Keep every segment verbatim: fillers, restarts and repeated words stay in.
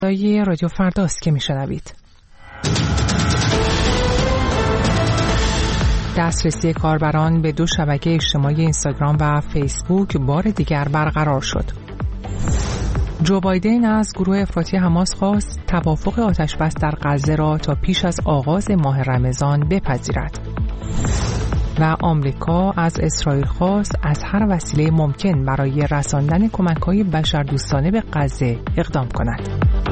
صدای رادیو فرداست که میشنوید. دسترسی کاربران به دو شبکه اجتماعی اینستاگرام و فیسبوک بار دیگر برقرار شد. جو بایدن از گروه افراطی حماس خواست توافق آتش‌بس در غزه را تا پیش از آغاز ماه رمضان بپذیرد. و آمریکا از اسرائیل خواست از هر وسیله ممکن برای رساندن کمک‌های بشردوستانه به غزه اقدام کند.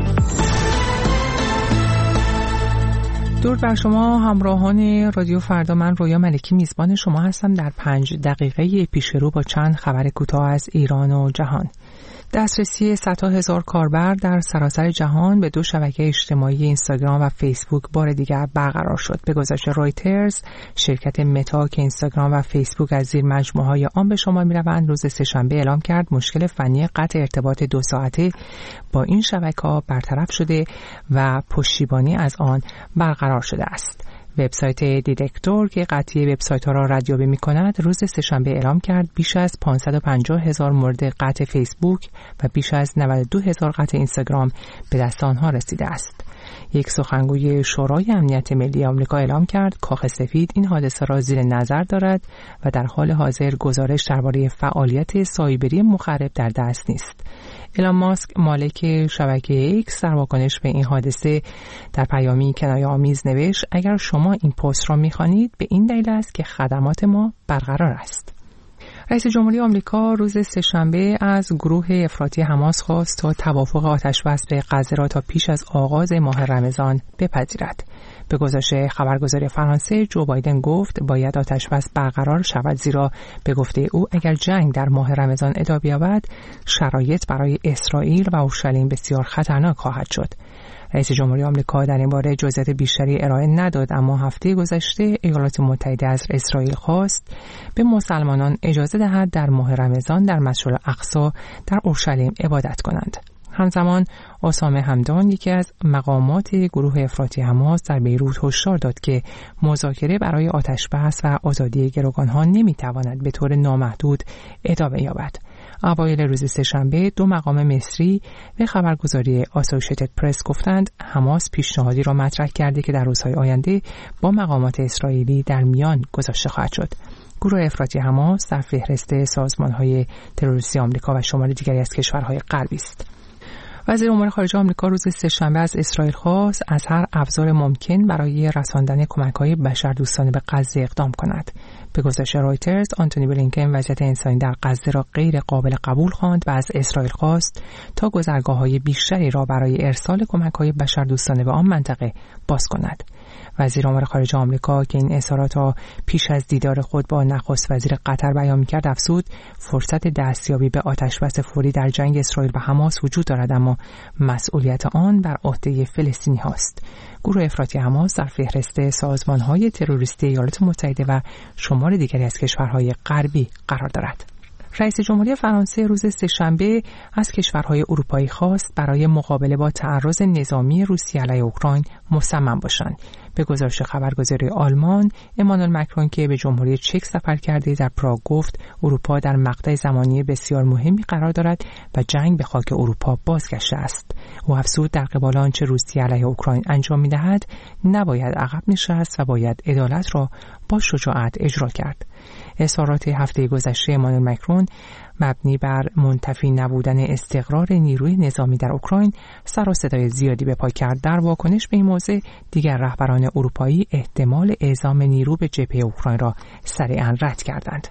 درود بر شما همراهان رادیو فردا، من رویا ملکی میزبان شما هستم در پنج دقیقه پیش رو با چند خبر کوتاه از ایران و جهان. دسترسی صدها هزار کاربر در سراسر جهان به دو شبکه اجتماعی اینستاگرام و فیسبوک بار دیگر برقرار شد. به گزارش رویترز، شرکت متا که اینستاگرام و فیسبوک از زیر مجموعه‌های آن به شمار می‌روند، روز سه‌شنبه اعلام کرد مشکل فنی قطع ارتباط دو ساعته با این شبکه‌ها برطرف شده و پشتیبانی از آن برقرار شده است. وبسایت دیتکتور که قطعی وبسایت‌ها را ردیابی می‌کند، روز سه‌شنبه اعلام کرد بیش از پانصد و پنجاه هزار مورد قطع فیسبوک و بیش از نود و دو هزار قطع اینستاگرام به دست آنها رسیده است. یک سخنگوی شورای امنیت ملی آمریکا اعلام کرد کاخ سفید این حادثه را زیر نظر دارد و در حال حاضر گزارش درباره فعالیت سایبری مخرب در دست نیست. ایلان ماسک مالک شبکه ایکس در واکنش به این حادثه در پیامی کنایه‌آمیز نوشت اگر شما این پست را می‌خوانید به این دلیل است که خدمات ما برقرار است. رئیس جمهوری آمریکا روز سه‌شنبه از گروه افراطی حماس خواست تا توافق آتش‌بس به غزه را تا پیش از آغاز ماه رمضان بپذیرد. به گزارش خبرگزاری فرانسه، جو بایدن گفت باید آتش‌بس برقرار شود، زیرا به گفته او اگر جنگ در ماه رمضان ادامه یابد شرایط برای اسرائیل و اورشلیم بسیار خطرناک خواهد شد. رئیس جمهوری آمریکا در این باره جزئیات بیشتری ارائه نداد، اما هفته گذشته ایالات متحده از اسرائیل خواست به مسلمانان اجازه دهد در ماه رمضان در مسجد الاقصی در اورشلیم عبادت کنند. همزمان اسامه همدان، یکی از مقامات گروه افراطی حماس، در بیروت هشدار داد که مذاکره برای آتش‌بس و آزادی گروگان‌ها نمی‌تواند به طور نامحدود ادامه یابد. اوایل روز سه‌شنبه دو مقام مصری به خبرگزاری آسوشیتد پرس گفتند حماس پیشنهادی را مطرح کرده که در روزهای آینده با مقامات اسرائیلی در میان گذاشته خواهد شد. گروه افراطی حماس در فهرست سازمان‌های تروریستی آمریکا و شمار دیگری از کشورهای غربی است. وزیر امور خارجه آمریکا روز سه‌شنبه از اسرائیل خواست از هر ابزار ممکن برای رساندن کمک‌های بشردوستانه به غزه اقدام کند. به گزارش رویترز، آنتونی بلینکن وضعیت انسانی در غزه را غیر قابل قبول خواند و از اسرائیل خواست تا گذرگاه‌های بیشتری را برای ارسال کمک‌های بشردوستانه به آن منطقه باز کند. وزیر امور خارجه آمریکا که این اظهارات را پیش از دیدار خود با نخست وزیر قطر بیان می‌کرد افزود فرصت دستیابی به آتش‌بس فوری در جنگ اسرائیل و حماس وجود دارد، اما مسئولیت آن بر عهده فلسطینی‌هاست. گروه افراطی حماس در فهرست سازمان‌های تروریستی ایالات متحده و شمار دیگری از کشورهای غربی قرار دارد. رئیس جمهوری فرانسه روز سه‌شنبه از کشورهای اروپایی خواست برای مقابله با تعرض نظامی روسیه علیه اوکراین مصمم باشند. به گزارش خبرگزاری آلمان، امانوئل مکرون که به جمهوری چک سفر کرده در پراگ گفت اروپا در مقطع زمانی بسیار مهمی قرار دارد و جنگ به خاک اروپا بازگشته است. او افزود در قبال آنچه روسیه علیه اوکراین انجام می‌دهد نباید عقب نشست و باید عدالت را با شجاعت اجرا کرد. اظهارات هفته گذشته امانوئل مکرون مبنی بر منتفی نبودن استقرار نیروی نظامی در اوکراین سر و صدای زیادی به پا کرد. در واکنش به این موضوع دیگر رهبران اروپایی احتمال اعزام نیرو به جبهه اوکراین را سریعا رد کردند.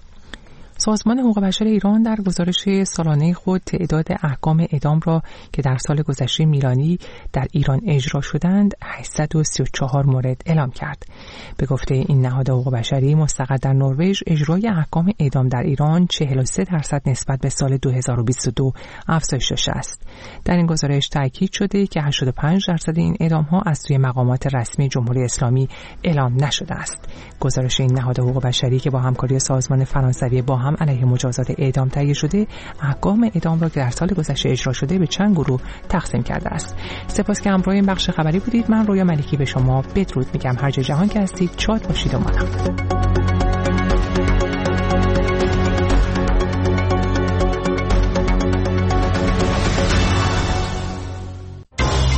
سازمان حقوق بشر ایران در گزارش سالانه خود تعداد احکام اعدام را که در سال گذشته میلانی در ایران اجرا شدند هشتصد و سی و چهار مورد اعلام کرد. به گفته این نهاد حقوق بشری مستقر در نروژ، اجرای احکام اعدام در ایران چهل و سه درصد نسبت به سال دو هزار و بیست و دو افزایش یافته است. در این گزارش تاکید شده که هشتاد و پنج درصد این اعدام‌ها از سوی مقامات رسمی جمهوری اسلامی اعلام نشده است. گزارش این نهاد حقوق بشری که با همکاری سازمان فرانسوی با هم علیه مجازات اعدام تهیه شده، احکام اعدام را که در سال گذشته اجرا شده به چند گروه تقسیم کرده است. سپاس که همراه این بخش خبری بودید. من رویا ملکی به شما بدرود میگم. هر جای جهان که هستید شاد باشید و موفق.